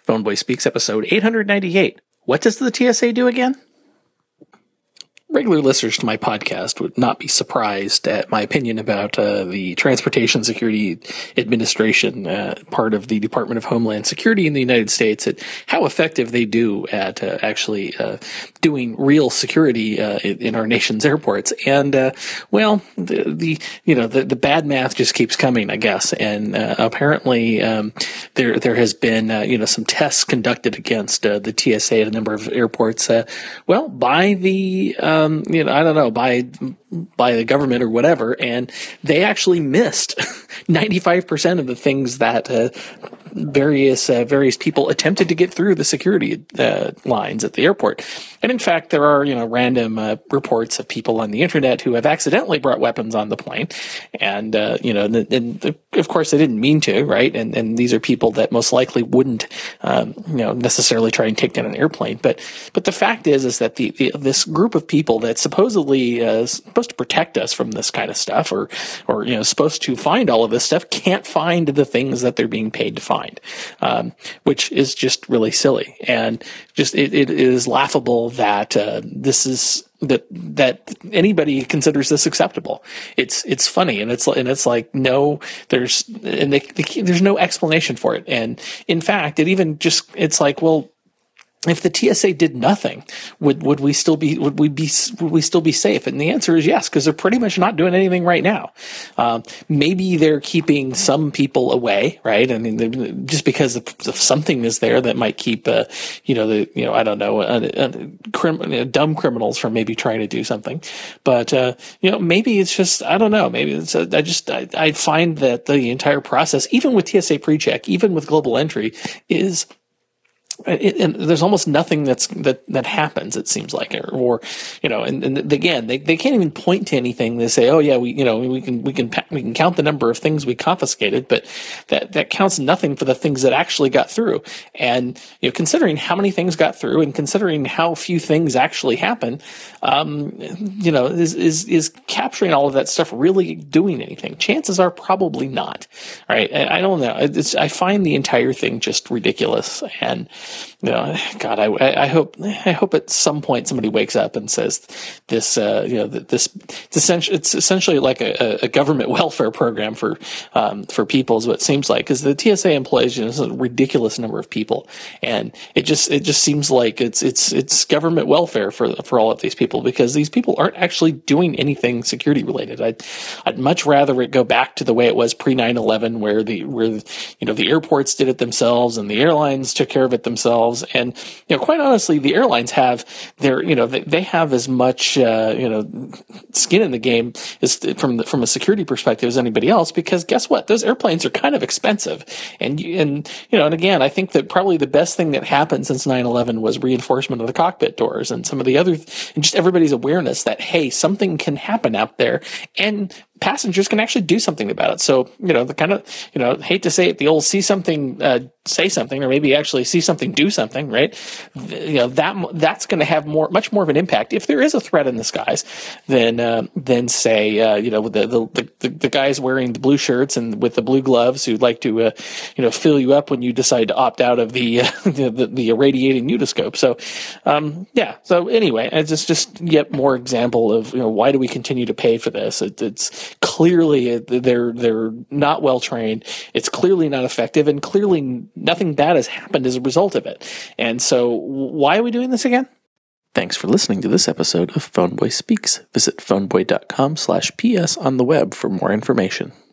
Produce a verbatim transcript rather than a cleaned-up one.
Phoneboy Speaks, episode eight hundred ninety-eight. What does the T S A do again? Regular listeners to my podcast would not be surprised at my opinion about uh, the Transportation Security Administration, uh, part of the Department of Homeland Security in the United States, at how effective they do at uh, actually uh, doing real security uh, in, in our nation's airports. And uh, well, the, the you know the, the bad math just keeps coming, I guess. And uh, apparently, um, there there has been uh, you know some tests conducted against uh, the T S A at a number of airports. Uh, well, by the um, you know I don't know by by the government or whatever, and they actually missed ninety-five percent of the things that uh, various uh, various people attempted to get through the security uh, lines at the airport. And in fact, there are you know random uh, reports of people on the internet who have accidentally brought weapons on the plane, and uh, you know, and, and of course they didn't mean to, right? And and these are people that most likely wouldn't um, you know necessarily try and take down an airplane. But but the fact is is that the, the this group of people that's supposedly uh, supposed to protect us from this kind of stuff, or or you know supposed to find all of this stuff, can't find the things that they're being paid to find, um, which is just really silly, and just it, it is laughable that uh, this is that that anybody considers this acceptable. It's it's funny, and it's and it's like no, there's and they, they, there's no explanation for it, and in fact, it even just it's like well. If the T S A did nothing, would would we still be would we be would we still be safe? And the answer is yes, because they're pretty much not doing anything right now. Um, maybe they're keeping some people away, right? I mean, just because of, of something is there that might keep, uh, you know, the you know I don't know, uh, uh, crim- dumb criminals from maybe trying to do something. But uh, you know, maybe it's just I don't know. Maybe it's uh, I just I, I find that the entire process, even with T S A PreCheck, even with Global Entry, is. It, and there's almost nothing that's that that happens. It seems like, or, or you know, and, and again, they, they can't even point to anything. They say, oh yeah, we you know we can we can we can count the number of things we confiscated, but that that counts nothing for the things that actually got through. And you know, considering how many things got through, and considering how few things actually happen, um, you know, is is is capturing all of that stuff really doing anything? Chances are probably not. Right? I, I don't know. It's, I find the entire thing just ridiculous. And you know, God, I, I hope, I hope at some point somebody wakes up and says this, uh, you know, this, it's essentially, it's essentially like a, a government welfare program for, um, for people is what it seems like, because the T S A employs, you know, a ridiculous number of people. And it just, it just seems like it's, it's, it's government welfare for, for all of these people, because these people aren't actually doing anything security related. I'd, I'd much rather it go back to the way it was pre nine eleven, where the, where, you know, the airports did it themselves and the airlines took care of it themselves. And, you know, quite honestly, the airlines have their, you know, they, they have as much, uh, you know, skin in the game as from the, from a security perspective as anybody else, because guess what? Those airplanes are kind of expensive. And, and, you know, and again, I think that probably the best thing that happened since nine eleven was reinforcement of the cockpit doors and some of the other, and just everybody's awareness that, hey, something can happen out there and passengers can actually do something about it. So, you know, the kind of, you know, hate to say it, the old see something, uh, say something, or maybe actually see something, do something, right? You know, that, that's going to have more, much more of an impact if there is a threat in the skies than, uh, than say, uh, you know, the, the, the, the guys wearing the blue shirts and with the blue gloves who'd like to, uh, you know, fill you up when you decide to opt out of the, uh, the, the, the irradiating nudoscope. So, um, yeah. So anyway, it's just, just yet more example of, you know, why do we continue to pay for this? It, it's, Clearly, they're they're not well trained. It's clearly not effective, and clearly nothing bad has happened as a result of it. And so, why are we doing this again? Thanks for listening to this episode of Phoneboy Speaks. Visit phoneboy dot com slash ps on the web for more information.